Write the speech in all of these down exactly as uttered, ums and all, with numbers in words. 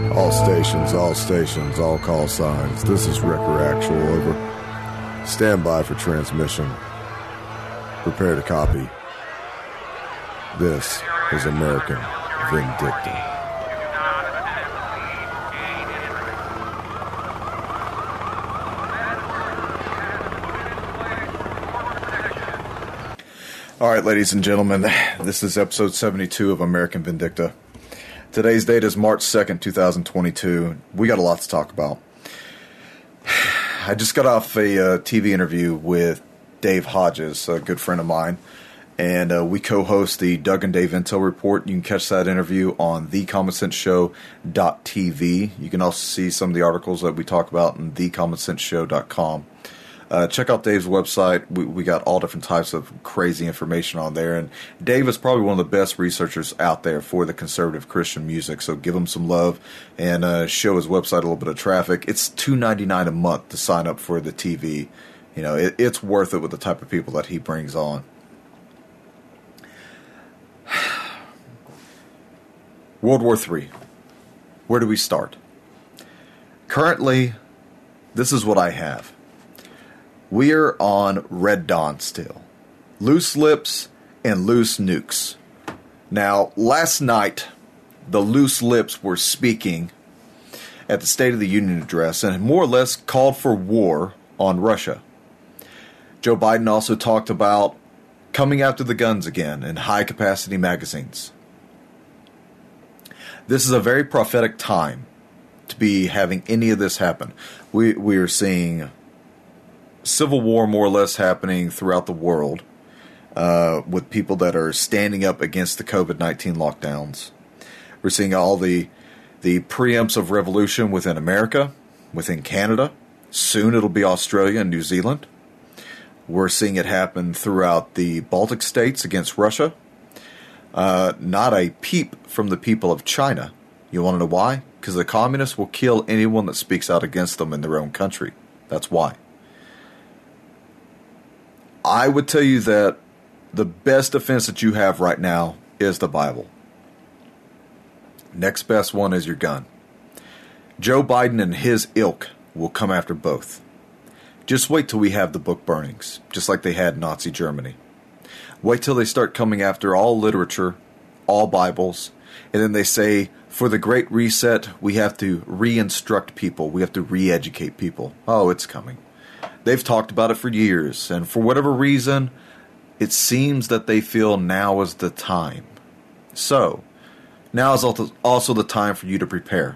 All stations, all stations, all call signs. This is Wrecker Actual, over. Stand by for transmission. Prepare to copy. This is American Vindicta. All right, ladies and gentlemen, this is episode seventy-two of American Vindicta. Today's date is March second, twenty twenty-two. We got a lot to talk about. I just got off a uh, T V interview with Dave Hodges, a good friend of mine, and uh, we co-host the Doug and Dave Intel Report. You can catch that interview on the common sense show dot t v. You can also see some of the articles that we talk about on the common sense show dot com. Uh, check out Dave's website. We, we got all different types of crazy information on there. And Dave is probably one of the best researchers out there for the conservative Christian music. So give him some love and uh, show his website a little bit of traffic. It's two dollars and ninety-nine cents a month to sign up for the T V. You know, it, it's worth it with the type of people that he brings on. World War Three. Where do we start? Currently, this is what I have. We're on Red Dawn still. Loose lips and loose nukes. Now, last night, the loose lips were speaking at the State of the Union address and more or less called for war on Russia. Joe Biden also talked about coming after the guns again in high-capacity magazines. This is a very prophetic time to be having any of this happen. We, we are seeing civil war more or less happening throughout the world uh, with people that are standing up against the covid nineteen lockdowns. We're seeing all the the preempts of revolution within America, within Canada. Soon it'll be Australia and New Zealand. We're seeing it happen throughout the Baltic states against Russia. Uh, not a peep from the people of China. You want to know why? Because the communists will kill anyone that speaks out against them in their own country. That's why. I would tell you that the best defense that you have right now is the Bible. Next best one is your gun. Joe Biden and his ilk will come after both. Just wait till we have the book burnings, just like they had in Nazi Germany. Wait till they start coming after all literature, all Bibles, and then they say, for the Great Reset, we have to re-instruct people, we have to re-educate people. Oh, it's coming. They've talked about it for years, and for whatever reason, it seems that they feel now is the time. So, now is also the time for you to prepare.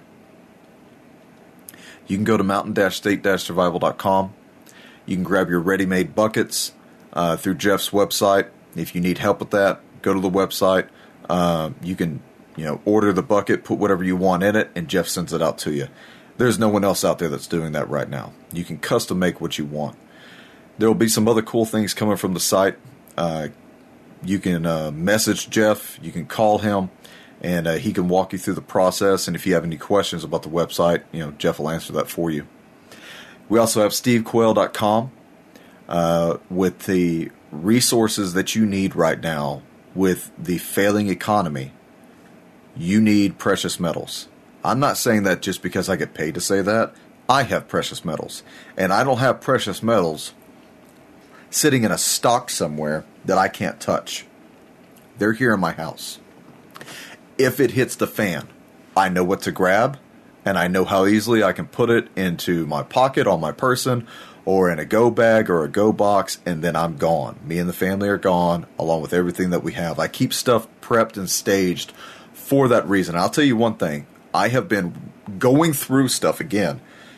You can go to mountain state survival dot com. You can grab your ready-made buckets uh, through Jeff's website. If you need help with that, go to the website. Uh, you can, you know, order the bucket, put whatever you want in it, and Jeff sends it out to you. There's no one else out there that's doing that right now. You can custom make what you want. There will be some other cool things coming from the site. Uh, you can uh, message Jeff. You can call him, and uh, he can walk you through the process. And if you have any questions about the website, you know, Jeff will answer that for you. We also have steve quayle dot com uh, with the resources that you need right now with the failing economy. You need precious metals. I'm not saying that just because I get paid to say that. I have precious metals. And I don't have precious metals sitting in a stock somewhere that I can't touch. They're here in my house. If it hits the fan, I know what to grab, and I know how easily I can put it into my pocket, on my person, or in a go bag or a go box, and then I'm gone. Me and the family are gone, along with everything that we have. I keep stuff prepped and staged for that reason. I'll tell you one thing. I have been going through stuff again,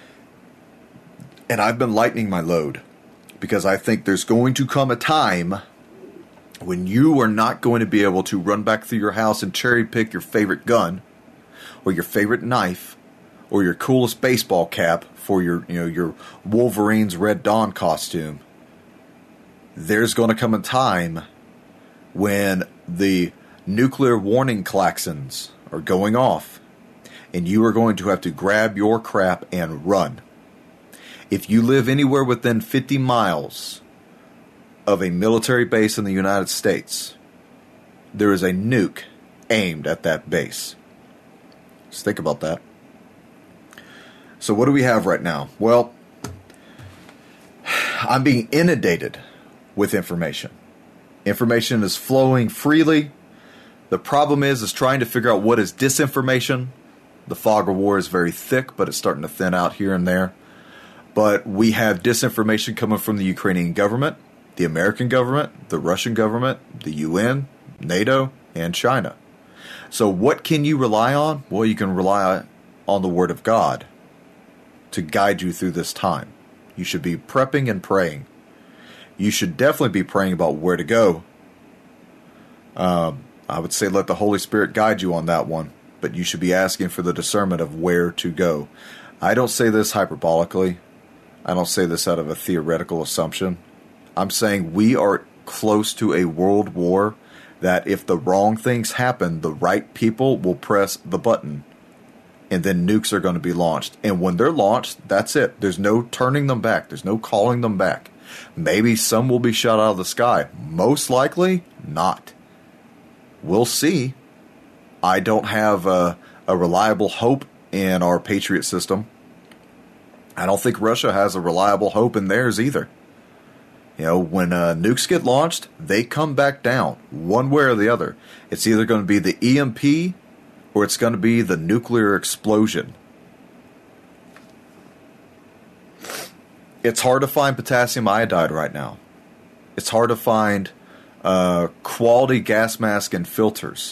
and I've been lightening my load because I think there's going to come a time when you are not going to be able to run back through your house and cherry pick your favorite gun or your favorite knife or your coolest baseball cap for your, you know, your Wolverine's Red Dawn costume. There's going to come a time when the nuclear warning klaxons are going off, and you are going to have to grab your crap and run. If you live anywhere within fifty miles of a military base in the United States, there is a nuke aimed at that base. Just think about that. So what do we have right now? Well, I'm being inundated with information. Information is flowing freely. The problem is, is trying to figure out what is disinformation. The fog of war is very thick, but it's starting to thin out here and there. But we have disinformation coming from the Ukrainian government, the American government, the Russian government, the U N, NATO, and China. So what can you rely on? Well, you can rely on the Word of God to guide you through this time. You should be prepping and praying. You should definitely be praying about where to go. Um, I would say let the Holy Spirit guide you on that one, but you should be asking for the discernment of where to go. I don't say this hyperbolically. I don't say this out of a theoretical assumption. I'm saying we are close to a world war that if the wrong things happen, the right people will press the button and then nukes are going to be launched. And when they're launched, that's it. There's no turning them back. There's no calling them back. Maybe some will be shot out of the sky. Most likely, not. We'll see. I don't have a, a reliable hope in our Patriot system. I don't think Russia has a reliable hope in theirs either. You know, when uh, nukes get launched, they come back down, one way or the other. It's either going to be the E M P or it's going to be the nuclear explosion. It's hard to find potassium iodide right now. It's hard to find uh, quality gas mask and filters.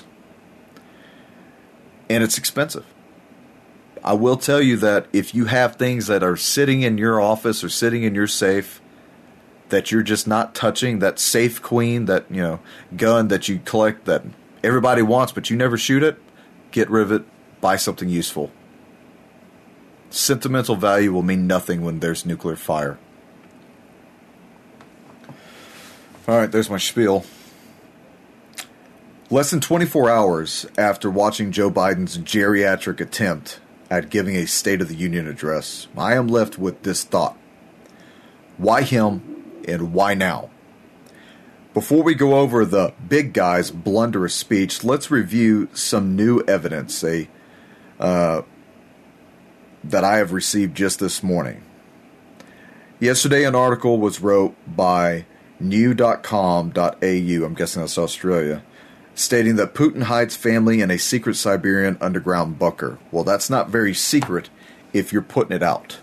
And it's expensive. I will tell you that if you have things that are sitting in your office or sitting in your safe that you're just not touching, that safe queen, that, you know, gun that you collect that everybody wants but you never shoot it, get rid of it, buy something useful. Sentimental value will mean nothing when there's nuclear fire. All right, there's my spiel. Less than twenty-four hours after watching Joe Biden's geriatric attempt at giving a State of the Union address, I am left with this thought. Why him and why now? Before we go over the big guy's blunderous speech, let's review some new evidence a, uh, that I have received just this morning. Yesterday, an article was wrote by new dot com dot a u, I'm guessing that's Australia, stating that Putin hides family in a secret Siberian underground bunker. Well, that's not very secret if you're putting it out.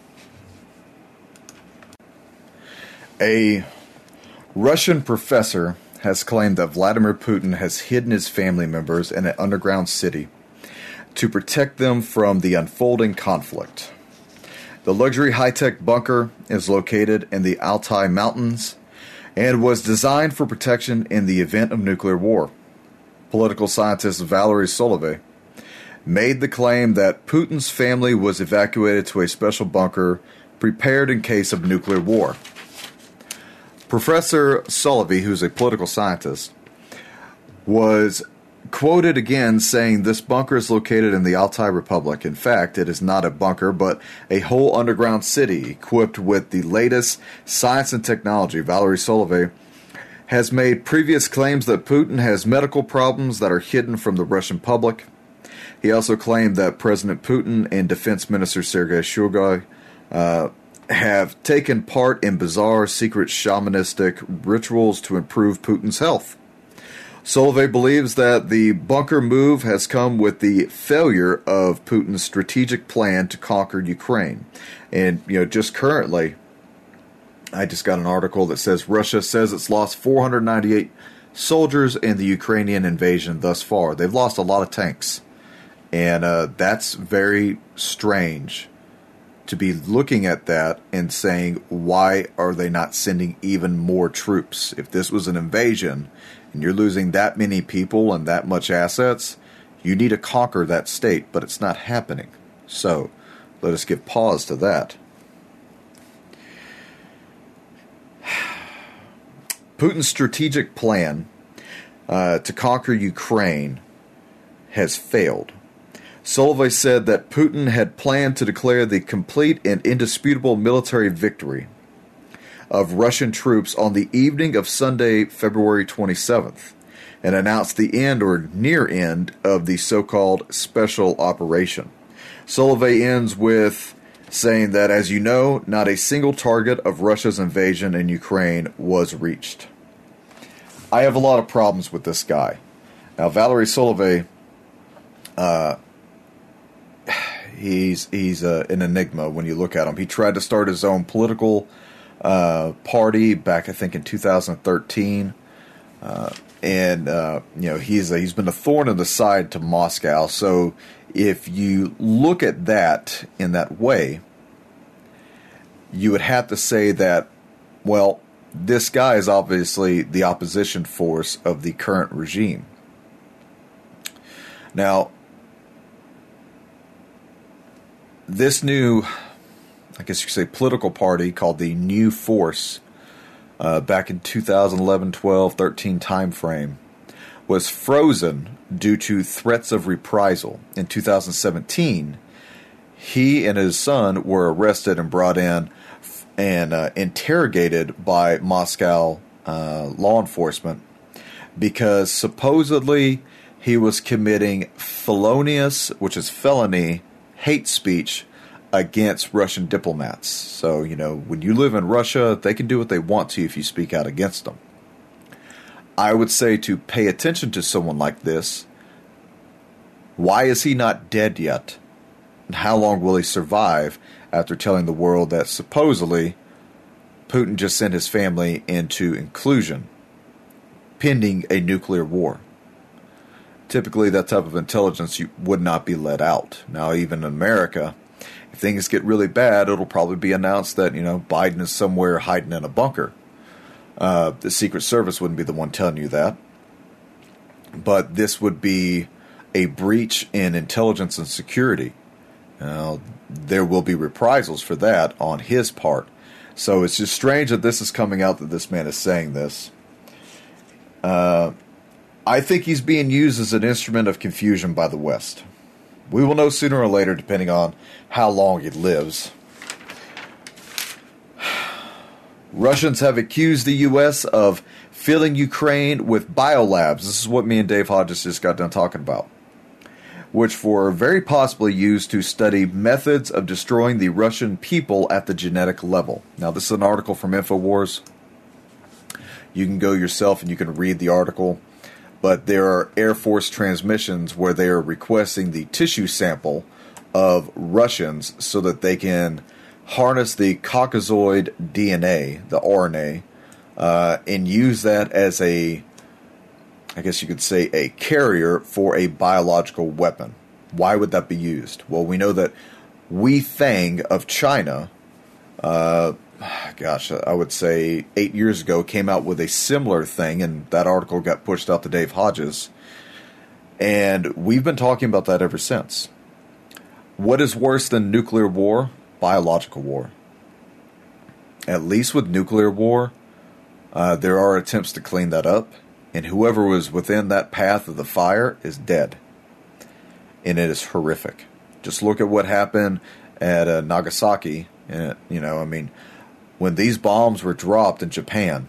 A Russian professor has claimed that Vladimir Putin has hidden his family members in an underground city to protect them from the unfolding conflict. The luxury high-tech bunker is located in the Altai Mountains and was designed for protection in the event of nuclear war. Political scientist Valery Solovey made the claim that Putin's family was evacuated to a special bunker prepared in case of nuclear war. Professor Solovey, who's a political scientist, was quoted again saying this bunker is located in the Altai Republic. In fact, it is not a bunker, but a whole underground city equipped with the latest science and technology. Valery Solovey has made previous claims that Putin has medical problems that are hidden from the Russian public. He also claimed that President Putin and Defense Minister Sergei Shoigu uh, have taken part in bizarre secret shamanistic rituals to improve Putin's health. Solovey believes that the bunker move has come with the failure of Putin's strategic plan to conquer Ukraine. And, you know, just currently, I just got an article that says Russia says it's lost four hundred ninety-eight soldiers in the Ukrainian invasion thus far. They've lost a lot of tanks. And uh, that's very strange to be looking at that and saying, why are they not sending even more troops? If this was an invasion and you're losing that many people and that much assets, you need to conquer that state, but it's not happening. So let us give pause to that. Putin's strategic plan uh, to conquer Ukraine has failed. Solovey said that Putin had planned to declare the complete and indisputable military victory of Russian troops on the evening of Sunday, February twenty-seventh, and announced the end or near end of the so-called special operation. Solovey ends with saying that, as you know, not a single target of Russia's invasion in Ukraine was reached. I have a lot of problems with this guy. Now, Valery Solovey, uh, he's he's uh, an enigma when you look at him. He tried to start his own political uh, party back, I think, in two thousand thirteen. Uh, and, uh, you know, he's, a, he's been a thorn in the side to Moscow. So if you look at that in that way, you would have to say that, well, this guy is obviously the opposition force of the current regime. Now, this new, I guess you could say, political party called the New Force, Uh, back in two thousand eleven, twelve, thirteen time frame, was frozen due to threats of reprisal. In two thousand seventeen, he and his son were arrested and brought in and uh, interrogated by Moscow uh, law enforcement because supposedly he was committing felonious, which is felony, hate speech against Russian diplomats. So, you know, when you live in Russia, they can do what they want to if you speak out against them. I would say to pay attention to someone like this. Why is he not dead yet? And how long will he survive after telling the world that supposedly Putin just sent his family into inclusion, pending a nuclear war? Typically, that type of intelligence you would not be let out. Now, even in America, if things get really bad, it'll probably be announced that, you know, Biden is somewhere hiding in a bunker. Uh, the Secret Service wouldn't be the one telling you that. But this would be a breach in intelligence and security. Now, there will be reprisals for that on his part. So it's just strange that this is coming out, that this man is saying this. Uh, I think he's being used as an instrument of confusion by the West. We will know sooner or later, depending on how long he lives. Russians have accused the U S of filling Ukraine with biolabs. This is what me and Dave Hodges just got done talking about. Which were very possibly used to study methods of destroying the Russian people at the genetic level. Now, this is an article from InfoWars. You can go yourself and you can read the article. But there are Air Force transmissions where they are requesting the tissue sample of Russians so that they can harness the Caucasoid D N A, the R N A, uh, and use that as a, I guess you could say, a carrier for a biological weapon. Why would that be used? Well, we know that Wei Fang of China, uh, gosh, I would say eight years ago, came out with a similar thing, and that article got pushed out to Dave Hodges. And we've been talking about that ever since. What is worse than nuclear war? Biological war. At least with nuclear war, uh, there are attempts to clean that up, and whoever was within that path of the fire is dead. And it is horrific. Just look at what happened at uh, Nagasaki. And, you know, I mean, when these bombs were dropped in Japan,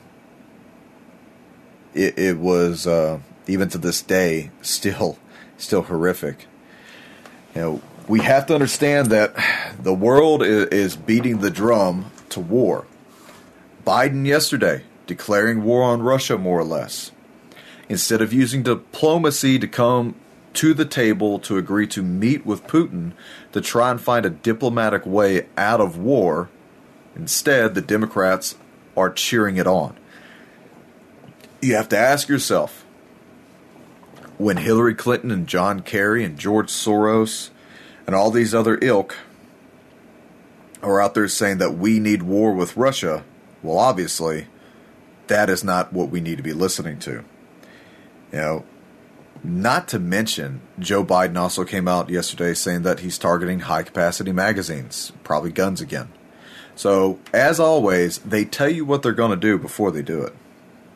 it, it was, uh, even to this day, still still horrific. You know, we have to understand that the world is, is beating the drum to war. Biden yesterday declaring war on Russia, more or less. Instead of using diplomacy to come to the table to agree to meet with Putin to try and find a diplomatic way out of war, instead, the Democrats are cheering it on. You have to ask yourself, when Hillary Clinton and John Kerry and George Soros and all these other ilk are out there saying that we need war with Russia, well, obviously, that is not what we need to be listening to. You know, not to mention, Joe Biden also came out yesterday saying that he's targeting high-capacity magazines, probably guns again. So, as always, they tell you what they're going to do before they do it.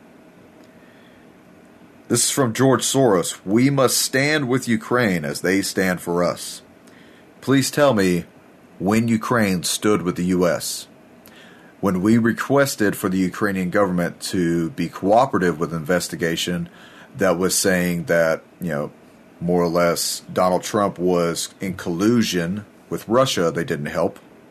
This is from George Soros. We must stand with Ukraine as they stand for us. Please tell me when Ukraine stood with the U S. When we requested for the Ukrainian government to be cooperative with investigation that was saying that, you know, more or less Donald Trump was in collusion with Russia, they didn't help.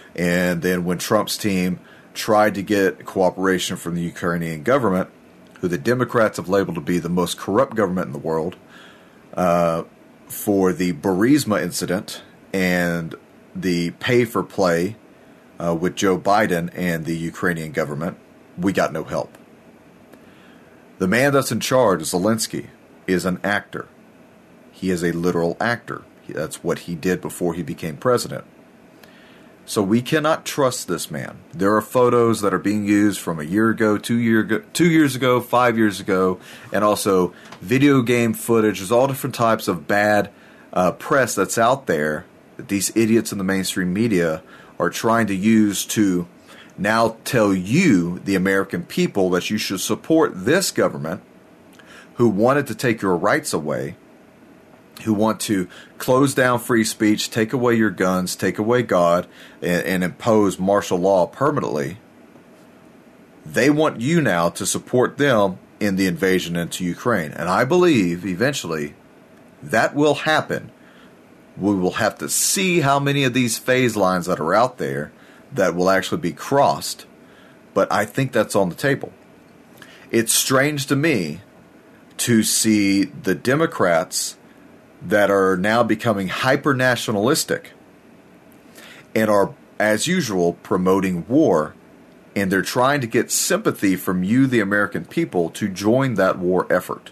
And then when Trump's team tried to get cooperation from the Ukrainian government, who the Democrats have labeled to be the most corrupt government in the world, uh, for the Burisma incident and the pay for play uh, with Joe Biden and the Ukrainian government, we got no help. The man that's in charge, Zelensky, is an actor. He is a literal actor. That's what he did before he became president. So we cannot trust this man. There are photos that are being used from a year ago, two year ago, two years ago, five years ago, and also video game footage. There's all different types of bad uh, press that's out there that these idiots in the mainstream media are trying to use to now tell you, the American people, that you should support this government who wanted to take your rights away, who want to close down free speech, take away your guns, take away God, and, and impose martial law permanently. They want you now to support them in the invasion into Ukraine. And I believe eventually that will happen. We will have to see how many of these phase lines that are out there that will actually be crossed. But I think that's on the table. It's strange to me to see the Democrats that are now becoming hyper-nationalistic and are, as usual, promoting war, and they're trying to get sympathy from you, the American people, to join that war effort.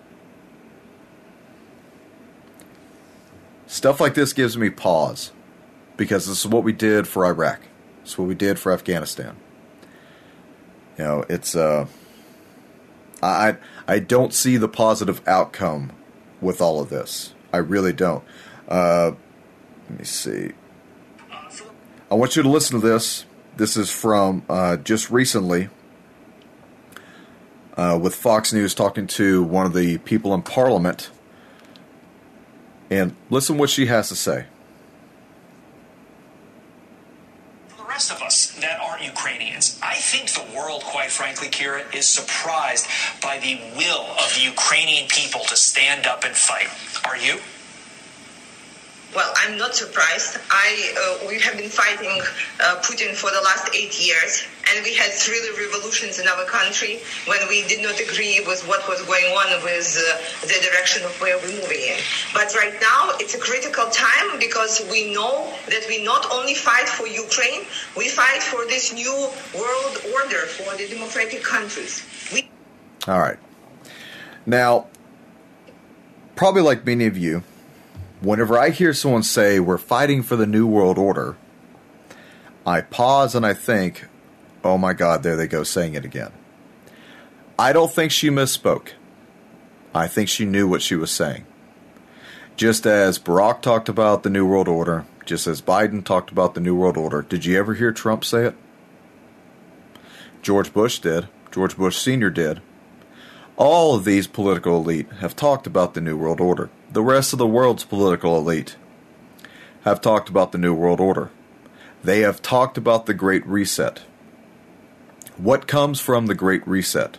Stuff like this gives me pause, because this is what we did for Iraq. This is what we did for Afghanistan. You know, it's uh, I I don't see the positive outcome with all of this. I really don't. Uh, let me see. I want you to listen to this. This is from uh, just recently uh, with Fox News talking to one of the people in Parliament. And listen what she has to say. For the rest of us that aren't Ukrainians, I think the world, quite frankly, Kira, is surprised by the will of the Ukrainian people to stand up and fight. Are you? Well, I'm not surprised. I uh, we have been fighting uh, Putin for the last eight years, and we had three revolutions in our country when we did not agree with what was going on with uh, the direction of where we're moving in. But right now, it's a critical time because we know that we not only fight for Ukraine, we fight for this new world order for the democratic countries. We- All right. Now, probably like many of you, whenever I hear someone say we're fighting for the New World Order, I pause and I think, oh my God, there they go saying it again. I don't think she misspoke. I think she knew what she was saying. Just as Barack talked about the New World Order, just as Biden talked about the New World Order, did you ever hear Trump say it? George Bush did. George Bush Senior did. All of these political elite have talked about the New World Order. The rest of the world's political elite have talked about the New World Order. They have talked about the Great Reset. What comes from the Great Reset?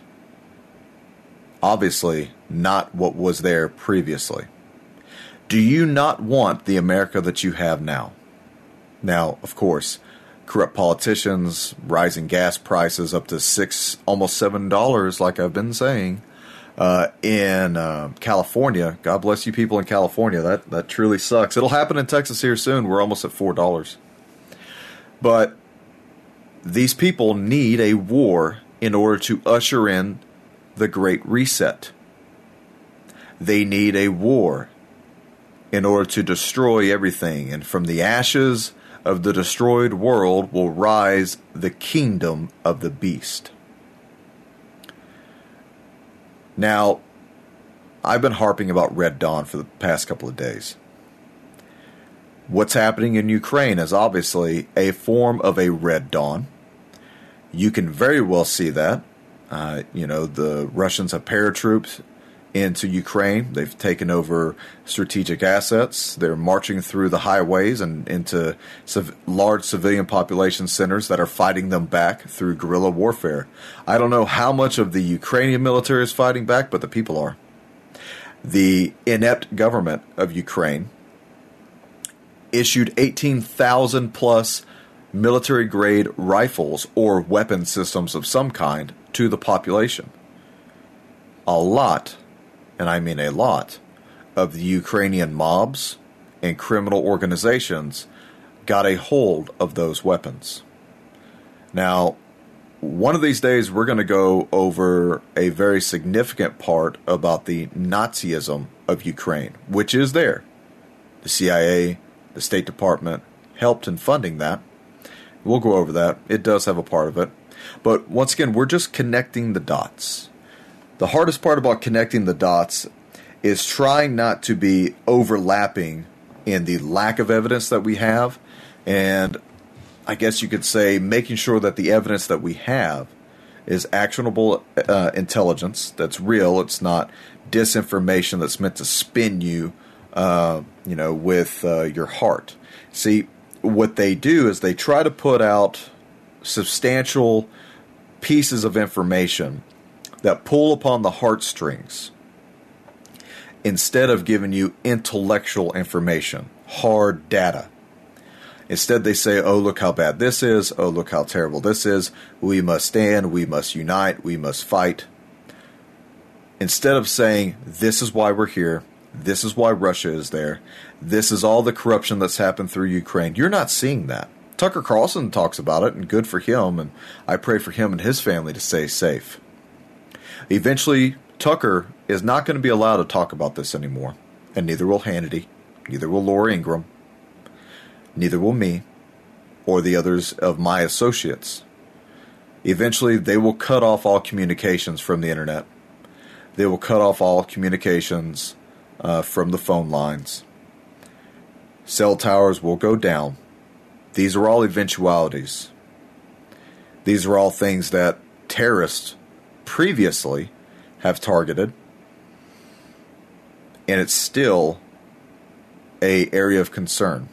Obviously, not what was there previously. Do you not want the America that you have now? Now, of course, corrupt politicians, rising gas prices up to six, almost seven dollars, like I've been saying, uh, in uh, California. God bless you people in California. That that truly sucks. It'll happen in Texas here soon. We're almost at four dollars. But these people need a war in order to usher in the Great Reset. They need a war in order to destroy everything. And from the ashes of the destroyed world will rise the kingdom of the beast. Now, I've been harping about Red Dawn for the past couple of days. What's happening in Ukraine is obviously a form of a Red Dawn. You can very well see that. Uh, you know, the Russians have paratroops into Ukraine. They've taken over strategic assets. They're marching through the highways and into civ- large civilian population centers that are fighting them back through guerrilla warfare. I don't know how much of the Ukrainian military is fighting back, but the people are. The inept government of Ukraine issued eighteen thousand plus military-grade rifles or weapon systems of some kind to the population. A lot, and I mean a lot, of the Ukrainian mobs and criminal organizations got a hold of those weapons. Now, one of these days we're going to go over a very significant part about the Nazism of Ukraine, which is there. The C I A, the State Department helped in funding that. We'll go over that. It does have a part of it. But once again, we're just connecting the dots. The hardest part about connecting the dots is trying not to be overlapping in the lack of evidence that we have, and I guess you could say making sure that the evidence that we have is actionable uh, intelligence that's real. It's not disinformation that's meant to spin you, uh, you know, with uh, your heart. See, what they do is they try to put out substantial pieces of information that pull upon the heartstrings instead of giving you intellectual information, hard data. Instead, they say, oh, look how bad this is. Oh, look how terrible this is. We must stand. We must unite. We must fight. Instead of saying, this is why we're here. This is why Russia is there. This is all the corruption that's happened through Ukraine. You're not seeing that. Tucker Carlson talks about it, and good for him, and I pray for him and his family to stay safe. Eventually, Tucker is not going to be allowed to talk about this anymore, and neither will Hannity, neither will Laura Ingraham, neither will me, or the others of my associates. Eventually, they will cut off all communications from the internet. They will cut off all communications uh, from the phone lines. Cell towers will go down. These are all eventualities. These are all things that terrorists previously have targeted, and it's still an area of concern.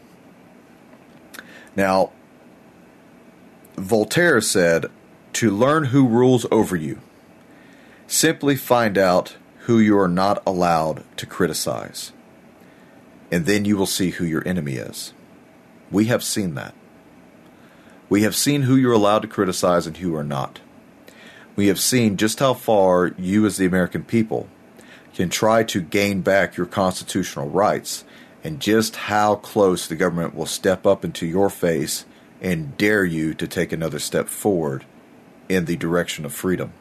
Now, Voltaire said, to learn who rules over you, simply find out who you are not allowed to criticize, and then you will see who your enemy is. We have seen that. We have seen who you're allowed to criticize and who are not. We have seen just how far you as the American people can try to gain back your constitutional rights, and just how close the government will step up into your face and dare you to take another step forward in the direction of freedom.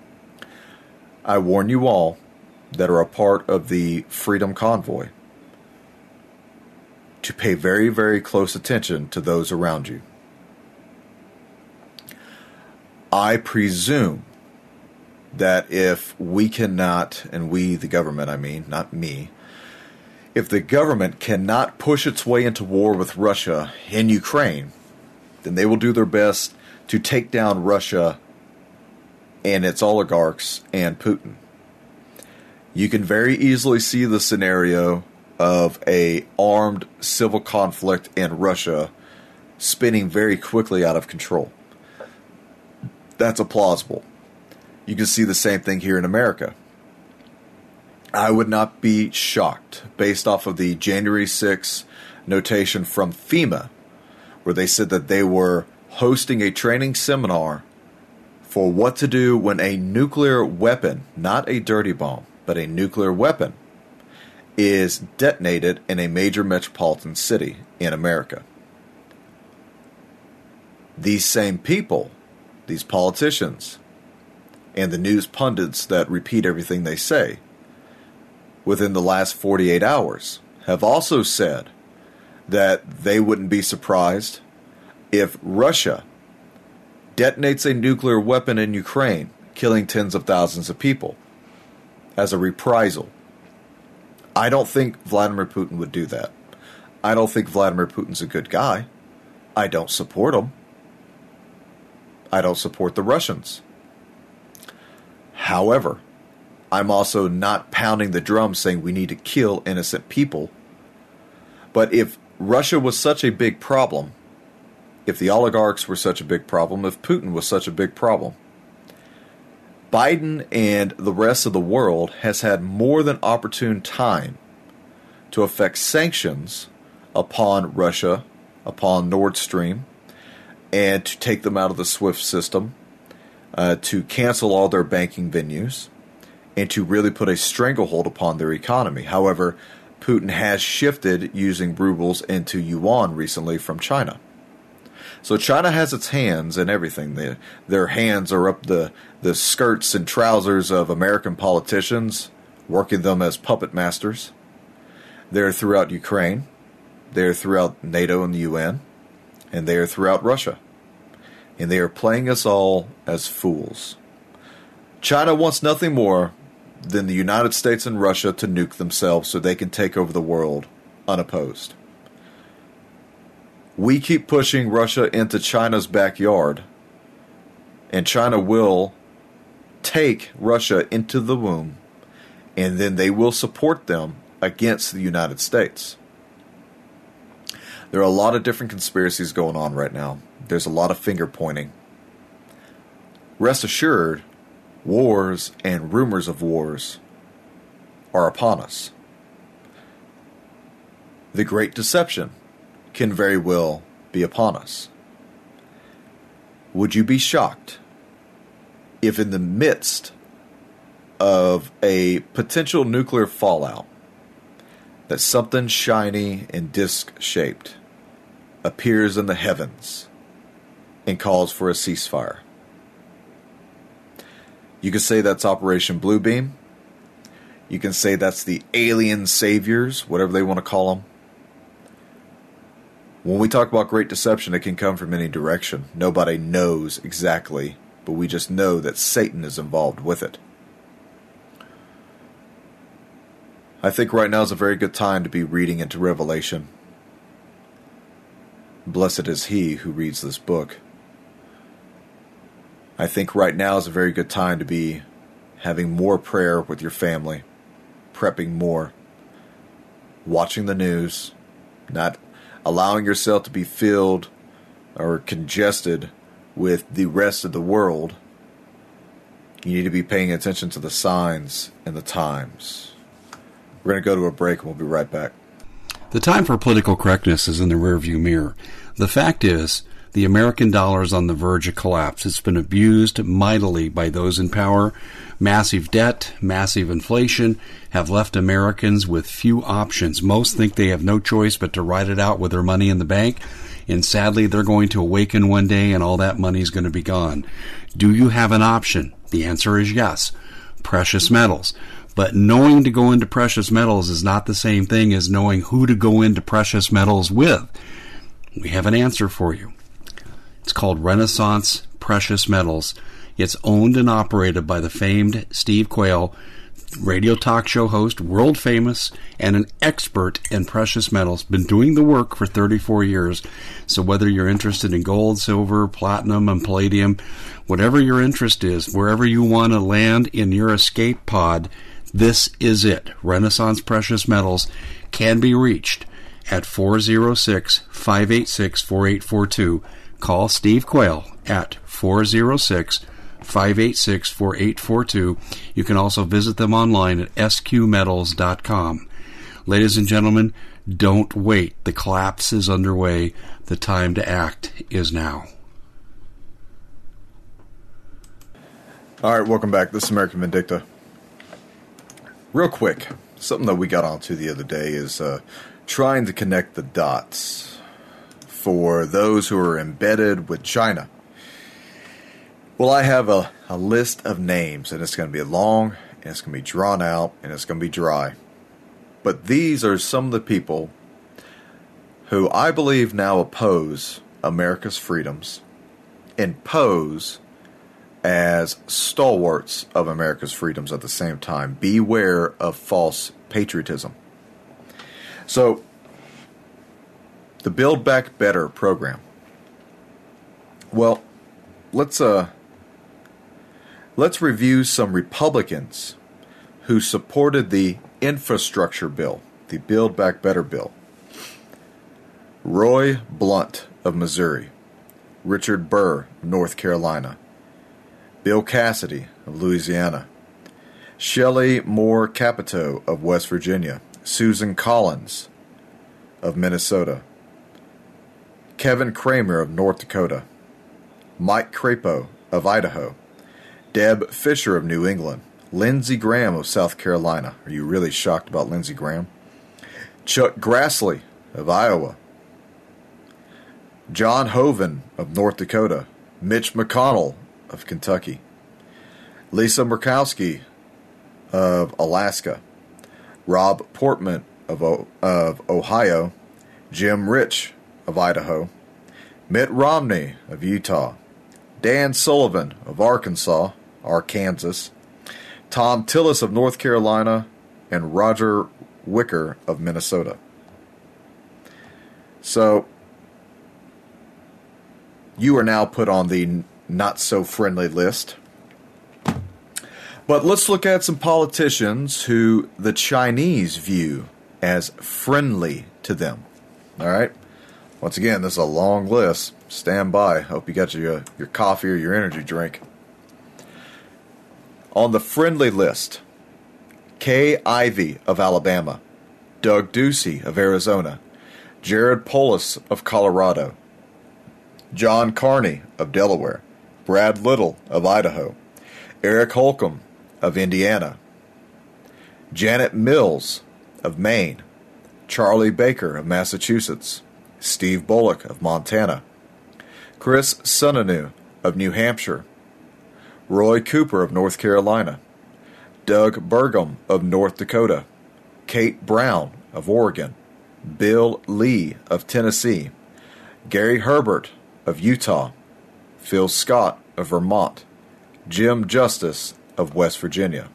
I warn you all that are a part of the Freedom Convoy to pay very, very close attention to those around you. I presume that if we cannot, and we, the government, I mean, not me, if the government cannot push its way into war with Russia in Ukraine, then they will do their best to take down Russia and its oligarchs and Putin. You can very easily see the scenario of a armed civil conflict in Russia spinning very quickly out of control. That's a plausible. You can see the same thing here in America. I would not be shocked, based off of the January sixth notation from FEMA, where they said that they were hosting a training seminar for what to do when a nuclear weapon, not a dirty bomb, but a nuclear weapon, is detonated in a major metropolitan city in America. These same people, these politicians, and the news pundits that repeat everything they say, within the last forty-eight hours, have also said that they wouldn't be surprised if Russia detonates a nuclear weapon in Ukraine, killing tens of thousands of people, as a reprisal. I don't think Vladimir Putin would do that. I don't think Vladimir Putin's a good guy. I don't support him. I don't support the Russians. However, I'm also not pounding the drum saying we need to kill innocent people. But if Russia was such a big problem, if the oligarchs were such a big problem, if Putin was such a big problem, Biden and the rest of the world has had more than opportune time to effect sanctions upon Russia, upon Nord Stream, and to take them out of the SWIFT system, uh, to cancel all their banking venues, and to really put a stranglehold upon their economy. However, Putin has shifted using rubles into yuan recently from China. So China has its hands in everything. They, their hands are up the, the skirts and trousers of American politicians, working them as puppet masters. They're throughout Ukraine. They're throughout NATO and the U N. And they are throughout Russia. And they are playing us all as fools. China wants nothing more than the United States and Russia to nuke themselves so they can take over the world unopposed. We keep pushing Russia into China's backyard, and China will take Russia into the womb, and then they will support them against the United States. There are a lot of different conspiracies going on right now. There's a lot of finger pointing. Rest assured, wars and rumors of wars are upon us. The Great Deception can very well be upon us. Would you be shocked if in the midst of a potential nuclear fallout that something shiny and disc-shaped appears in the heavens and calls for a ceasefire? You can say that's Operation Bluebeam. You can say that's the alien saviors, whatever they want to call them. When we talk about Great Deception, it can come from any direction. Nobody knows exactly, but we just know that Satan is involved with it. I think right now is a very good time to be reading into Revelation. Blessed is he who reads this book. I think right now is a very good time to be having more prayer with your family, prepping more, watching the news, not allowing yourself to be filled or congested with the rest of the world. You need to be paying attention to the signs and the times. We're going to go to a break and we'll be right back. The time for political correctness is in the rearview mirror. The fact is, the American dollar is on the verge of collapse. It's been abused mightily by those in power. Massive debt, massive inflation have left Americans with few options. Most think they have no choice but to ride it out with their money in the bank. And sadly, they're going to awaken one day and all that money is going to be gone. Do you have an option? The answer is yes. Precious metals. But knowing to go into precious metals is not the same thing as knowing who to go into precious metals with. We have an answer for you. It's called Renaissance Precious Metals. It's owned and operated by the famed Steve Quayle, radio talk show host, world famous, and an expert in precious metals. Been doing the work for thirty-four years. So whether you're interested in gold, silver, platinum, and palladium, whatever your interest is, wherever you want to land in your escape pod, this is it. Renaissance Precious Metals can be reached at four oh six, five eight six, four eight four two. Call Steve Quayle at four oh six, five eight six, four eight four two. You can also visit them online at s q metals dot com. Ladies and gentlemen, don't wait. The collapse is underway. The time to act is now. All right, welcome back. This is American Vindicta. Real quick, something that we got onto the other day is uh, trying to connect the dots for those who are embedded with China. Well, I have a, a list of names, and it's going to be long, and it's going to be drawn out, and it's going to be dry. But these are some of the people who I believe now oppose America's freedoms and pose as stalwarts of America's freedoms at the same time. Beware of false patriotism. So, the Build Back Better program. Well, let's uh, let's review some Republicans who supported the infrastructure bill, the Build Back Better bill. Roy Blunt of Missouri, Richard Burr of North Carolina, Bill Cassidy of Louisiana, Shelley Moore Capito of West Virginia, Susan Collins of Minnesota, Kevin Kramer of North Dakota, Mike Crapo of Idaho, Deb Fisher of New England, Lindsey Graham of South Carolina. Are you really shocked about Lindsey Graham? Chuck Grassley of Iowa, John Hoeven of North Dakota, Mitch McConnell of Kentucky, Lisa Murkowski of Alaska, Rob Portman of, o- of Ohio, Jim Rich of Idaho, Mitt Romney of Utah, Dan Sullivan of Arkansas, Arkansas, Tom Tillis of North Carolina, and Roger Wicker of Minnesota. So, you are now put on the not-so-friendly list. But let's look at some politicians who the Chinese view as friendly to them. All right? Once again, this is a long list. Stand by. Hope you got your, your coffee or your energy drink. On the friendly list, Kay Ivey of Alabama, Doug Ducey of Arizona, Jared Polis of Colorado, John Carney of Delaware, Brad Little of Idaho, Eric Holcomb of Indiana, Janet Mills of Maine, Charlie Baker of Massachusetts, Steve Bullock of Montana, Chris Sununu of New Hampshire, Roy Cooper of North Carolina, Doug Burgum of North Dakota, Kate Brown of Oregon, Bill Lee of Tennessee, Gary Herbert of Utah, Phil Scott of Vermont, Jim Justice of West Virginia.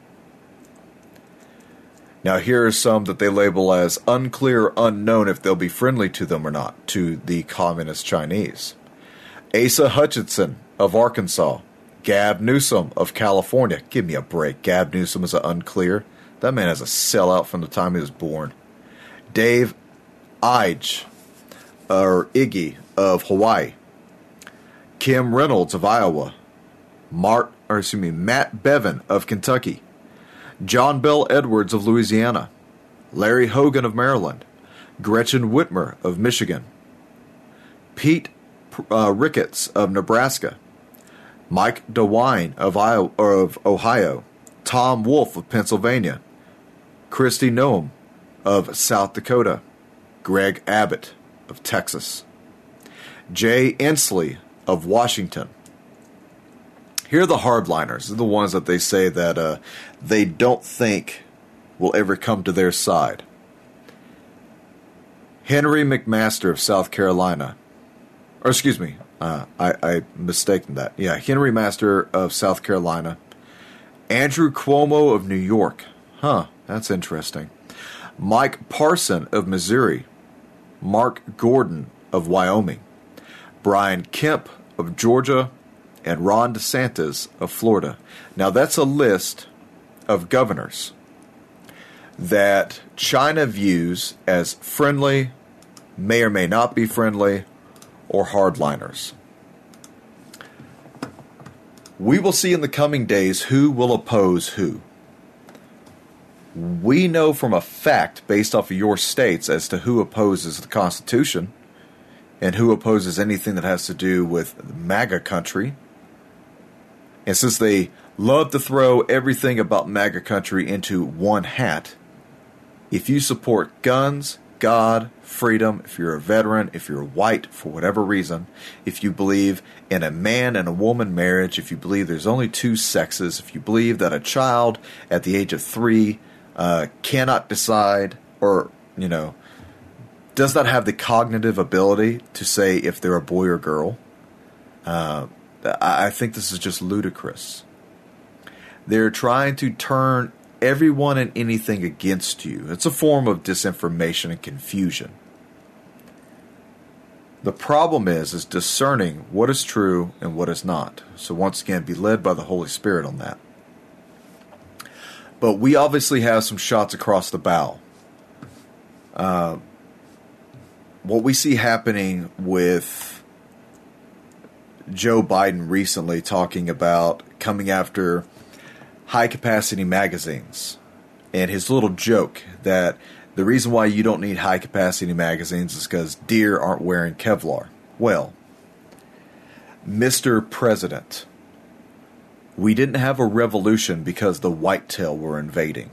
Now here are some that they label as unclear, unknown if they'll be friendly to them or not, to the Communist Chinese. Asa Hutchinson of Arkansas, Gab Newsom of California. Give me a break. Gab Newsom is unclear. That man is a sellout from the time he was born. Dave Ige, or Iggy of Hawaii. Kim Reynolds of Iowa. Mart, or excuse me, Matt Bevin of Kentucky. John Bell Edwards of Louisiana. Larry Hogan of Maryland. Gretchen Whitmer of Michigan. Pete uh, Ricketts of Nebraska. Mike DeWine of, Iowa, of Ohio. Tom Wolfe of Pennsylvania. Kristi Noem of South Dakota. Greg Abbott of Texas. Jay Inslee of Washington. Here are the hardliners. They're the ones that they say that uh, they don't think will ever come to their side. Henry McMaster of South Carolina. Or excuse me, uh, I, I mistaken that. Yeah, Henry Master of South Carolina. Andrew Cuomo of New York. Huh, that's interesting. Mike Parson of Missouri. Mark Gordon of Wyoming. Brian Kemp of Georgia. And Ron DeSantis of Florida. Now that's a list of governors that China views as friendly, may or may not be friendly, or hardliners. We will see in the coming days who will oppose who. We know from a fact based off of your states as to who opposes the Constitution and who opposes anything that has to do with MAGA country. And since they love to throw everything about MAGA country into one hat, if you support guns, God, freedom, if you're a veteran, if you're white for whatever reason, if you believe in a man and a woman marriage, if you believe there's only two sexes, if you believe that a child at the age of three uh, cannot decide or, you know, does not have the cognitive ability to say if they're a boy or girl, uh, I think this is just ludicrous. They're trying to turn everyone and anything against you. It's a form of disinformation and confusion. The problem is, is discerning what is true and what is not. So once again, be led by the Holy Spirit on that. But we obviously have some shots across the bow. Uh, what we see happening with Joe Biden recently talking about coming after high-capacity magazines, and his little joke that the reason why you don't need high-capacity magazines is because deer aren't wearing Kevlar. Well, Mister President, we didn't have a revolution because the whitetail were invading.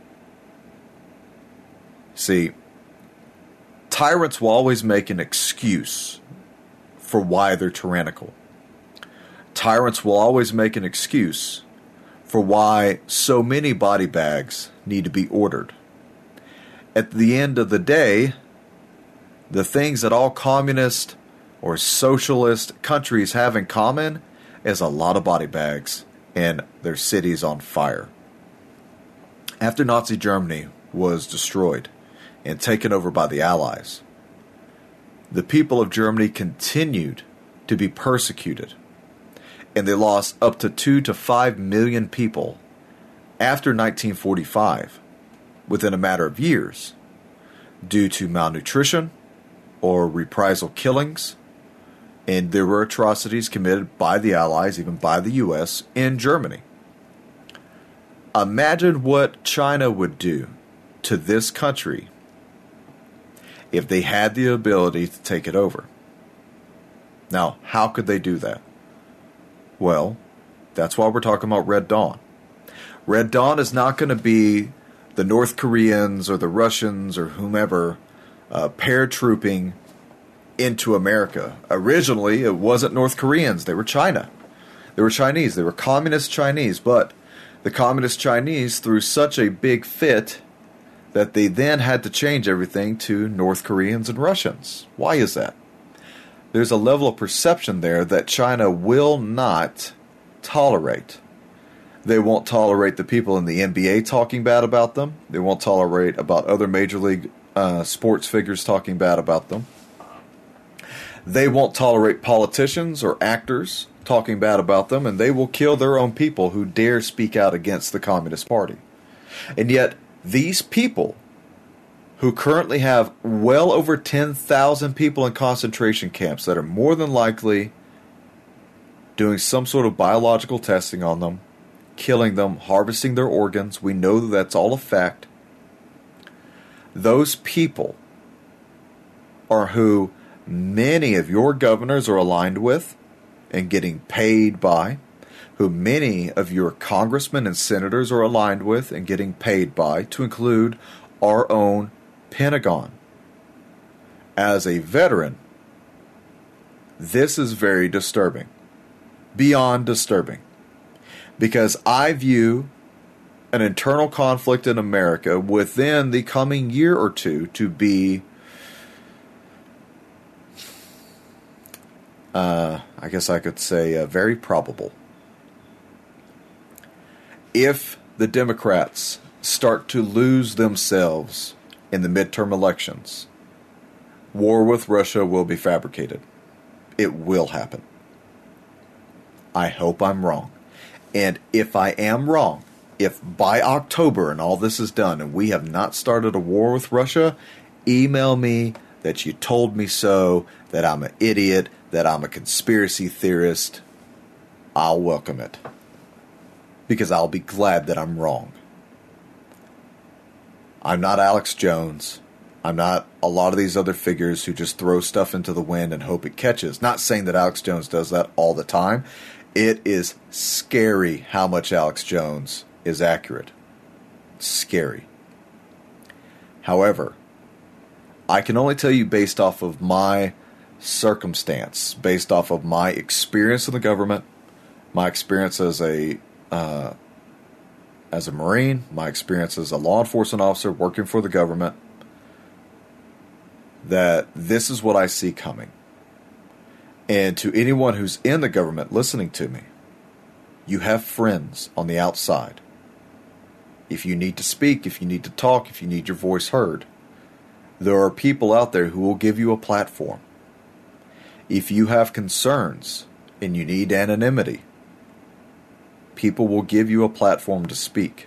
See, tyrants will always make an excuse for why they're tyrannical. Tyrants will always make an excuse for why so many body bags need to be ordered. At the end of the day, the things that all communist or socialist countries have in common is a lot of body bags and their cities on fire. After Nazi Germany was destroyed and taken over by the Allies, the people of Germany continued to be persecuted, and they lost up to two to five million people after nineteen forty-five, within a matter of years, due to malnutrition or reprisal killings, and there were atrocities committed by the Allies, even by the U S, in Germany. Imagine what China would do to this country if they had the ability to take it over. Now, how could they do that? Well, that's why we're talking about Red Dawn. Red Dawn is not going to be the North Koreans or the Russians or whomever uh, paratrooping into America. Originally, it wasn't North Koreans. They were China. They were Chinese. They were communist Chinese. But the communist Chinese threw such a big fit that they then had to change everything to North Koreans and Russians. Why is that? There's a level of perception there that China will not tolerate. They won't tolerate the people in the N B A talking bad about them. They won't tolerate about other major league uh, sports figures talking bad about them. They won't tolerate politicians or actors talking bad about them, and they will kill their own people who dare speak out against the Communist Party. And yet, these people who currently have well over ten thousand people in concentration camps that are more than likely doing some sort of biological testing on them, killing them, harvesting their organs, we know that that's all a fact. Those people are who many of your governors are aligned with and getting paid by, who many of your congressmen and senators are aligned with and getting paid by, to include our own Pentagon. As a veteran, this is very disturbing. Beyond disturbing. Because I view an internal conflict in America within the coming year or two to be, uh, I guess I could say, uh, very probable. If the Democrats start to lose themselves in the midterm elections, war with Russia will be fabricated. It will happen. I hope I'm wrong. And if I am wrong, if by October and all this is done and we have not started a war with Russia, email me that you told me so, that I'm an idiot, that I'm a conspiracy theorist. I'll welcome it. Because I'll be glad that I'm wrong. I'm not Alex Jones. I'm not a lot of these other figures who just throw stuff into the wind and hope it catches. Not saying that Alex Jones does that all the time. It is scary how much Alex Jones is accurate. Scary. However, I can only tell you based off of my circumstance, based off of my experience in the government, my experience as a uh, as a Marine, my experience as a law enforcement officer working for the government, that this is what I see coming. And to anyone who's in the government listening to me, you have friends on the outside. If you need to speak, if you need to talk, if you need your voice heard, there are people out there who will give you a platform. If you have concerns and you need anonymity, people will give you a platform to speak.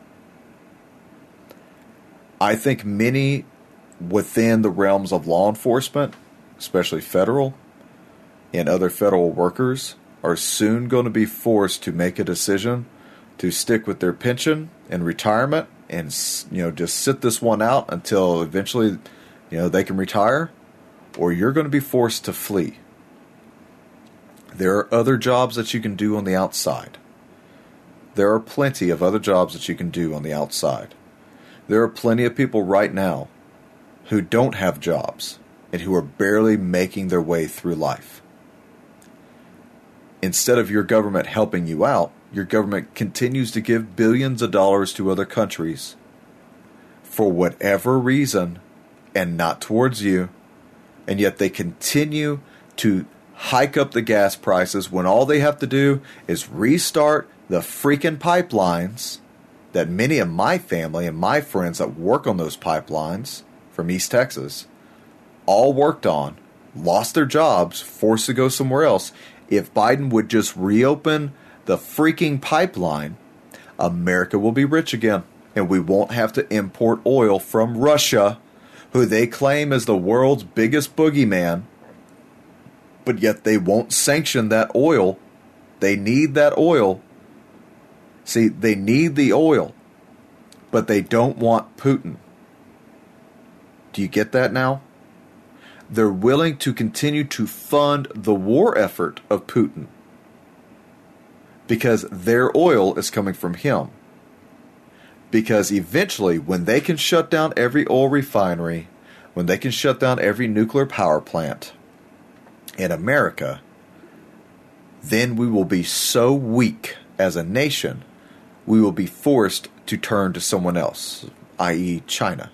I think many within the realms of law enforcement, especially federal, and other federal workers are soon going to be forced to make a decision to stick with their pension and retirement and, you know, just sit this one out until eventually, you know, they can retire, or you're going to be forced to flee. There are other jobs that you can do on the outside. There are plenty of other jobs that you can do on the outside. There are plenty of people right now who don't have jobs and who are barely making their way through life. Instead of your government helping you out, your government continues to give billions of dollars to other countries for whatever reason and not towards you. And yet they continue to hike up the gas prices when all they have to do is restart the freaking pipelines that many of my family and my friends that work on those pipelines from East Texas all worked on, lost their jobs, forced to go somewhere else. If Biden would just reopen the freaking pipeline, America will be rich again. And we won't have to import oil from Russia, who they claim is the world's biggest boogeyman. But yet they won't sanction that oil. They need that oil. See, they need the oil, but they don't want Putin. Do you get that now? They're willing to continue to fund the war effort of Putin because their oil is coming from him. Because eventually, when they can shut down every oil refinery, when they can shut down every nuclear power plant in America, then we will be so weak as a nation, we will be forced to turn to someone else, that is. China.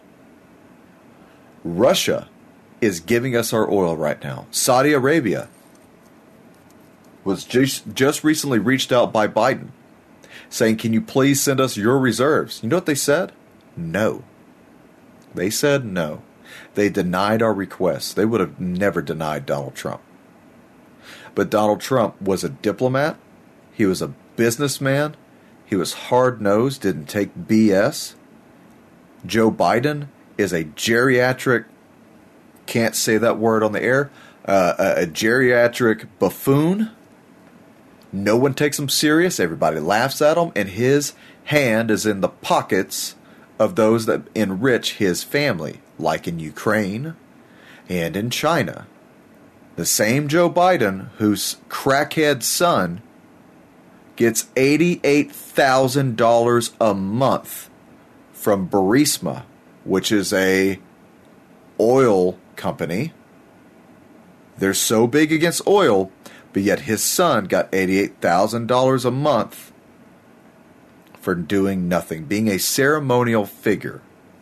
Russia is giving us our oil right now. Saudi Arabia was just, just recently reached out by Biden saying, can you please send us your reserves? You know what they said? No. They said no. They denied our requests. They would have never denied Donald Trump. But Donald Trump was a diplomat. He was a businessman. He was hard-nosed, didn't take B S. Joe Biden is a geriatric, can't say that word on the air, uh, a, a geriatric buffoon. No one takes him serious. Everybody laughs at him, and his hand is in the pockets of those that enrich his family, like in Ukraine and in China. The same Joe Biden, whose crackhead son gets eighty-eight thousand dollars a month from Burisma, which is a oil company. They're so big against oil, but yet his son got eighty-eight thousand dollars a month for doing nothing, being a ceremonial figure.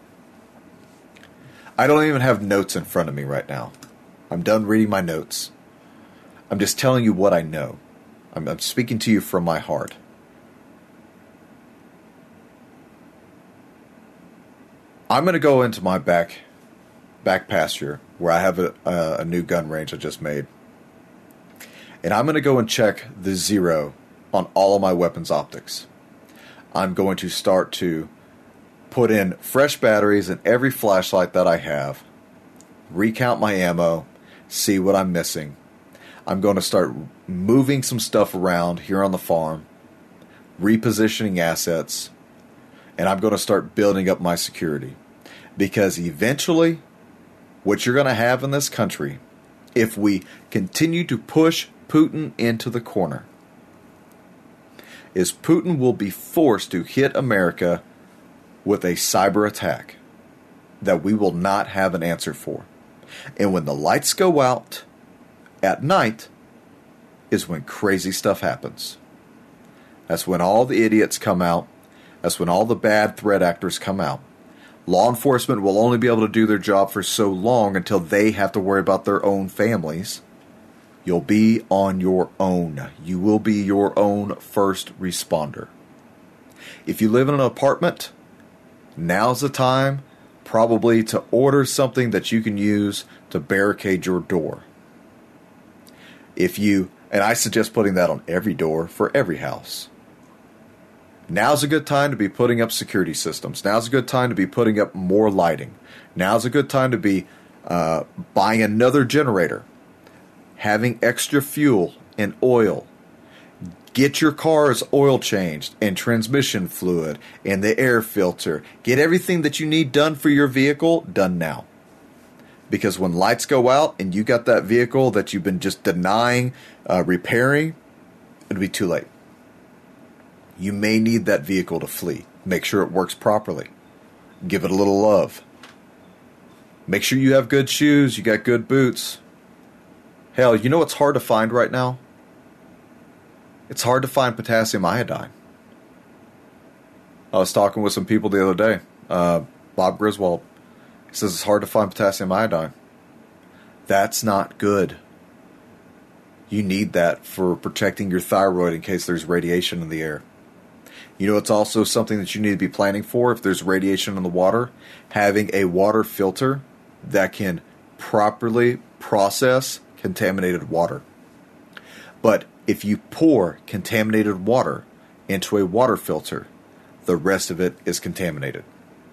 I don't even have notes in front of me right now. I'm done reading my notes. I'm just telling you what I know. I'm, I'm speaking to you from my heart. I'm going to go into my back back pasture where I have a, a, a new gun range I just made. And I'm going to go and check the zero on all of my weapons optics. I'm going to start to put in fresh batteries in every flashlight that I have, recount my ammo, see what I'm missing. I'm going to start moving some stuff around here on the farm, repositioning assets, and I'm going to start building up my security. Because eventually, what you're going to have in this country, if we continue to push Putin into the corner, is Putin will be forced to hit America with a cyber attack that we will not have an answer for. And when the lights go out at night is when crazy stuff happens. That's when all the idiots come out. That's when all the bad threat actors come out. Law enforcement will only be able to do their job for so long until they have to worry about their own families. You'll be on your own. You will be your own first responder. If you live in an apartment, now's the time probably to order something that you can use to barricade your door. If you, and I suggest putting that on every door for every house. Now's a good time to be putting up security systems. Now's a good time to be putting up more lighting. Now's a good time to be uh, buying another generator, having extra fuel and oil. Get your car's oil changed and transmission fluid and the air filter. Get everything that you need done for your vehicle done now. Because when lights go out and you got that vehicle that you've been just denying uh, repairing, it'll be too late. You may need that vehicle to flee. Make sure it works properly. Give it a little love. Make sure you have good shoes, you got good boots. Hell, you know what's hard to find right now? It's hard to find potassium iodine. I was talking with some people the other day. Uh, Bob Griswold. He says it's hard to find potassium iodine. That's not good. You need that for protecting your thyroid in case there's radiation in the air. You know, it's also something that you need to be planning for if there's radiation in the water. Having a water filter that can properly process contaminated water. But if you pour contaminated water into a water filter, the rest of it is contaminated.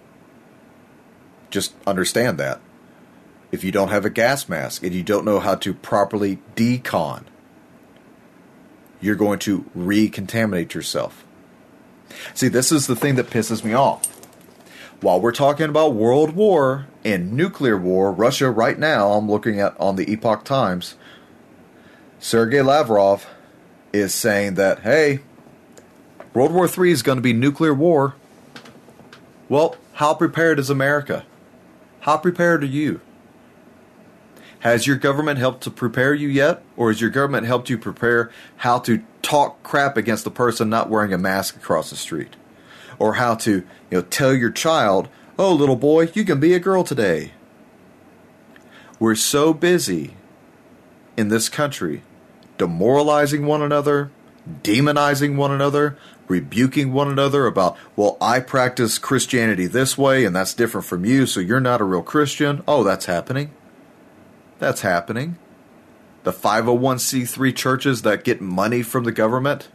Just understand that. If you don't have a gas mask and you don't know how to properly decon, you're going to recontaminate yourself. See, this is the thing that pisses me off. While we're talking about world war and nuclear war, Russia right now, I'm looking at on the Epoch Times, Sergei Lavrov is saying that, hey, World War Three is going to be nuclear war. Well, how prepared is America? How prepared are you? Has your government helped to prepare you yet? Or has your government helped you prepare how to talk crap against the person not wearing a mask across the street? Or how to, you know, tell your child, oh, little boy, you can be a girl today. We're so busy in this country demoralizing one another, demonizing one another, rebuking one another about, well, I practice Christianity this way and that's different from you, so you're not a real Christian. Oh, that's happening. That's happening. The five oh one c three churches that get money from the government.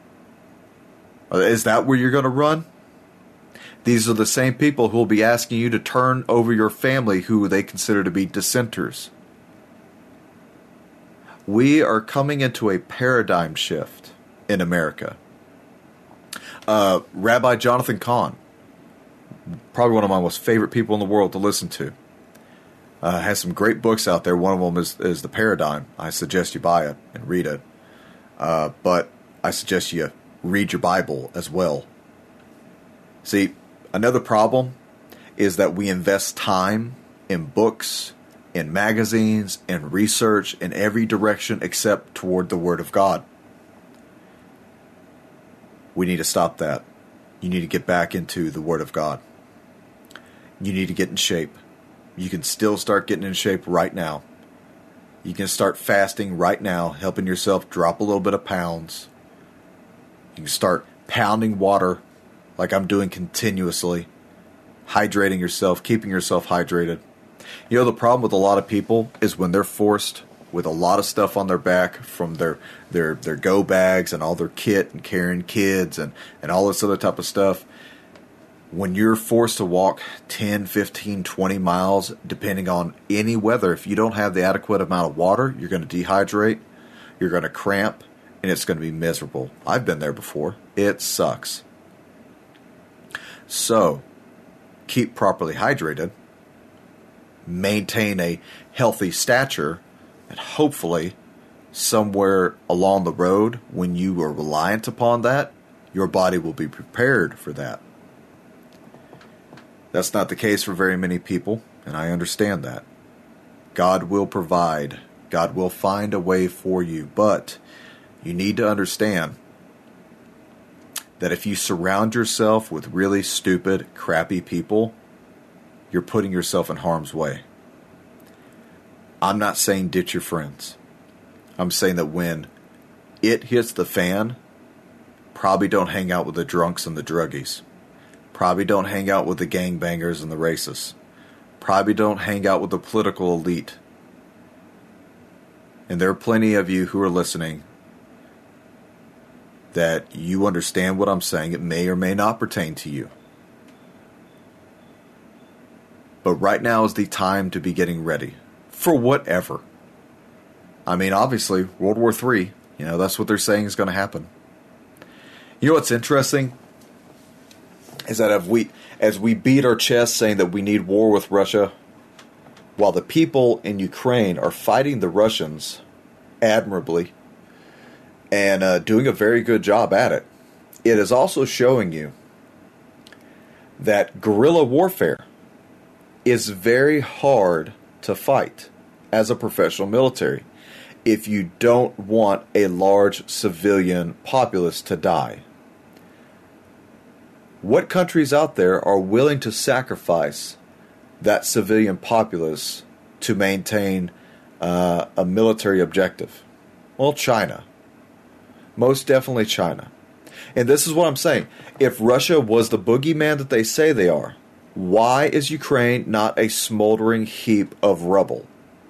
Is that where you're going to run? These are the same people who will be asking you to turn over your family who they consider to be dissenters. We are coming into a paradigm shift in America. Uh, Rabbi Jonathan Cahn, probably one of my most favorite people in the world to listen to, uh, has some great books out there. One of them is, is The Paradigm. I suggest you buy it and read it. Uh, but I suggest you read your Bible as well. See, another problem is that we invest time in books, in magazines, in research, in every direction except toward the Word of God. We need to stop that. You need to get back into the Word of God. You need to get in shape. You can still start getting in shape right now. You can start fasting right now, helping yourself drop a little bit of pounds. You can start pounding water like I'm doing continuously. Hydrating yourself, keeping yourself hydrated. You know, the problem with a lot of people is when they're forced with a lot of stuff on their back from their their their go bags and all their kit and carrying kids and, and all this other type of stuff. When you're forced to walk ten, fifteen, twenty miles, depending on any weather, if you don't have the adequate amount of water, you're going to dehydrate, you're going to cramp, and it's going to be miserable. I've been there before. It sucks. So, keep properly hydrated, maintain a healthy stature, and hopefully, somewhere along the road, when you are reliant upon that, your body will be prepared for that. That's not the case for very many people, and I understand that. God will provide. God will find a way for you, but you need to understand that if you surround yourself with really stupid, crappy people, you're putting yourself in harm's way. I'm not saying ditch your friends. I'm saying that when it hits the fan, probably don't hang out with the drunks and the druggies. Probably don't hang out with the gangbangers and the racists. Probably don't hang out with the political elite. And there are plenty of you who are listening that you understand what I'm saying. It may or may not pertain to you. But right now is the time to be getting ready for whatever. I mean, obviously, World War Three, you know, that's what they're saying is going to happen. You know what's interesting? Is that if we, as we beat our chest saying that we need war with Russia, while the people in Ukraine are fighting the Russians admirably and uh, doing a very good job at it, it is also showing you that guerrilla warfare is very hard to fight as a professional military if you don't want a large civilian populace to die. What countries out there are willing to sacrifice that civilian populace to maintain uh, a military objective? Well, China. Most definitely China. And this is what I'm saying. If Russia was the boogeyman that they say they are, why is Ukraine not a smoldering heap of rubble?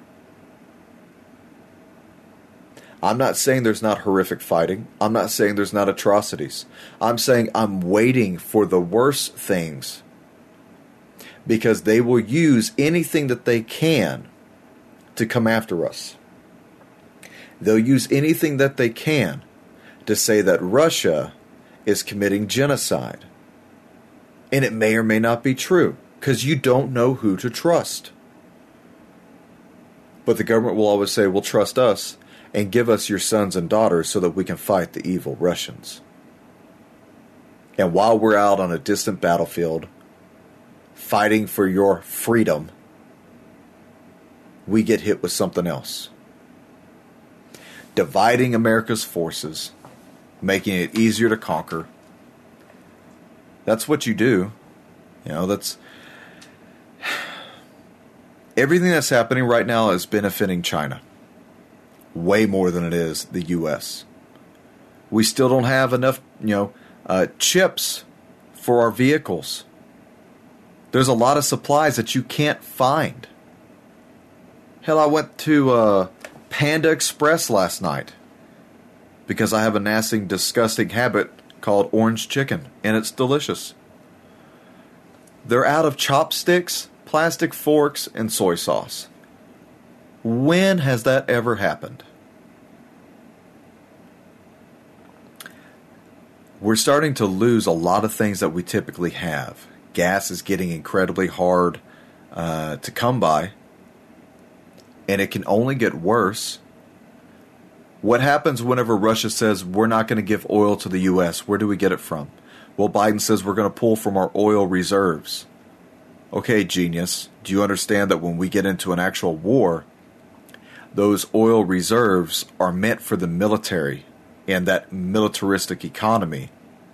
I'm not saying there's not horrific fighting. I'm not saying there's not atrocities. I'm saying I'm waiting for the worst things, because they will use anything that they can to come after us. They'll use anything that they can to say that Russia is committing genocide. And it may or may not be true, because you don't know who to trust. But the government will always say, well, trust us and give us your sons and daughters so that we can fight the evil Russians. And while we're out on a distant battlefield fighting for your freedom, we get hit with something else. Dividing America's forces, making it easier to conquer. That's what you do. You know, that's... Everything that's happening right now is benefiting China. Way more than it is the U S. We still don't have enough, you know, uh, chips for our vehicles. There's a lot of supplies that you can't find. Hell, I went to uh, Panda Express last night because I have a nasty, disgusting habit called orange chicken, and it's delicious. They're out of chopsticks, plastic forks, and soy sauce. When has that ever happened? We're starting to lose a lot of things that we typically have. Gas is getting incredibly hard uh, to come by, and it can only get worse. What happens whenever Russia says we're not going to give oil to the U S? Where do we get it from? Well, Biden says we're going to pull from our oil reserves. Okay, genius. Do you understand that when we get into an actual war, those oil reserves are meant for the military and that militaristic economy?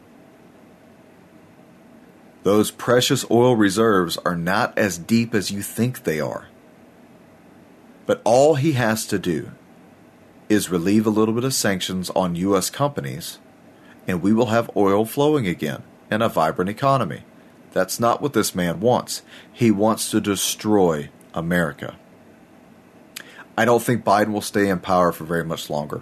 Those precious oil reserves are not as deep as you think they are. But all he has to do is relieve a little bit of sanctions on U S companies, and we will have oil flowing again and a vibrant economy. That's not what this man wants. He wants to destroy America. I don't think Biden will stay in power for very much longer.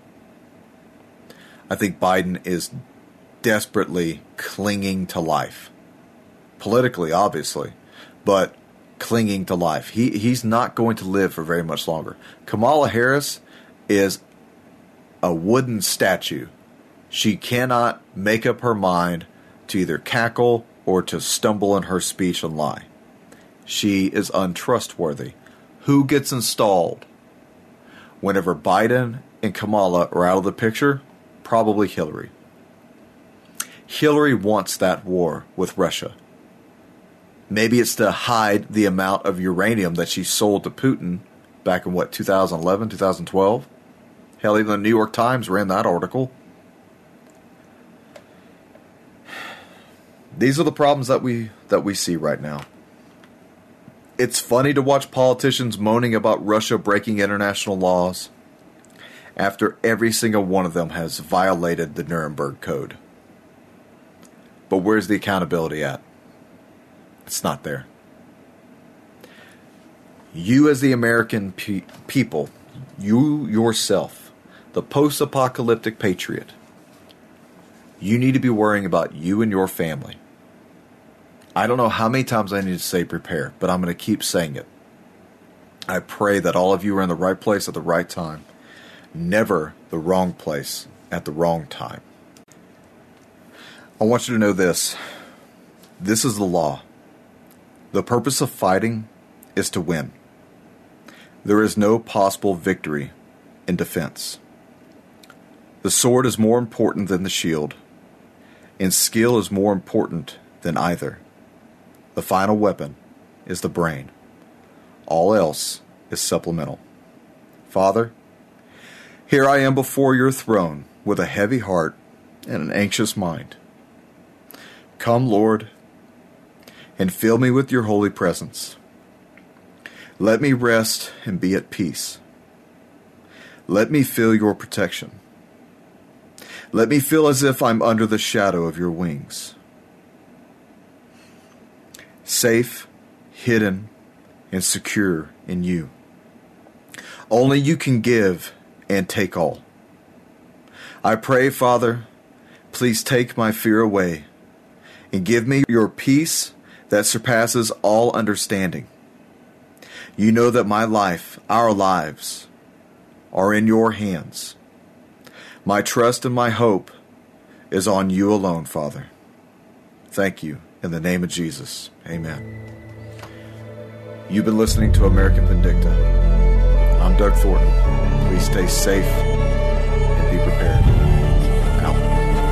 I think Biden is desperately clinging to life. Politically, obviously, but clinging to life. He he's not going to live for very much longer. Kamala Harris is a wooden statue. She cannot make up her mind to either cackle or to stumble in her speech and lie. She is untrustworthy. Who gets installed whenever Biden and Kamala are out of the picture? Probably Hillary. Hillary wants that war with Russia. Maybe it's to hide the amount of uranium that she sold to Putin back in, what, two thousand eleven, two thousand twelve? Hell, even the New York Times ran that article. These are the problems that we that we see right now. It's funny to watch politicians moaning about Russia breaking international laws after every single one of them has violated the Nuremberg Code. But where's the accountability at? It's not there. You as the American pe- people, you yourself, the post-apocalyptic patriot, you need to be worrying about you and your family. I don't know how many times I need to say prepare, but I'm going to keep saying it. I pray that all of you are in the right place at the right time. Never the wrong place at the wrong time. I want you to know this. This is the law. The purpose of fighting is to win. There is no possible victory in defense. The sword is more important than the shield, and skill is more important than either. The final weapon is the brain. All else is supplemental. Father, here I am before your throne with a heavy heart and an anxious mind. Come, Lord, and fill me with your holy presence. Let me rest and be at peace. Let me feel your protection. Let me feel as if I'm under the shadow of your wings. Safe, hidden, and secure in you. Only you can give and take all. I pray, Father, please take my fear away and give me your peace that surpasses all understanding. You know that my life, our lives, are in your hands. My trust and my hope is on you alone, Father. Thank you. In the name of Jesus, amen. You've been listening to American Vindicta. I'm Doug Thornton. Please stay safe and be prepared. Out.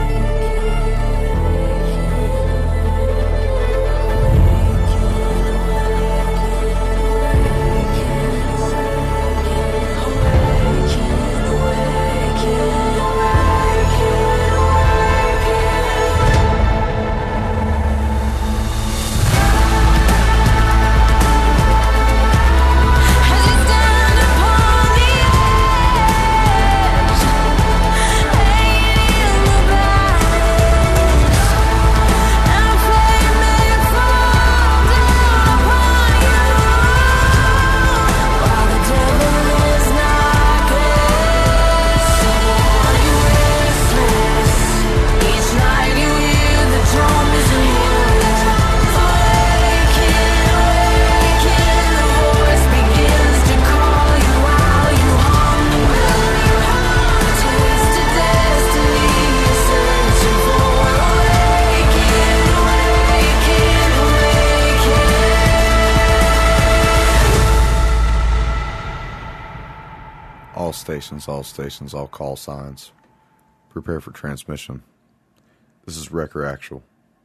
All stations, all stations, all call signs. Prepare for transmission. This is Wrecker Actual.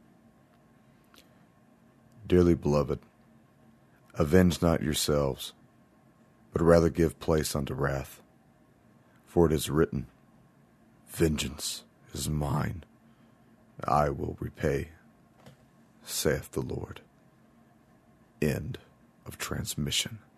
Dearly beloved, avenge not yourselves, but rather give place unto wrath. For it is written, vengeance is mine, I will repay, saith the Lord. End of transmission.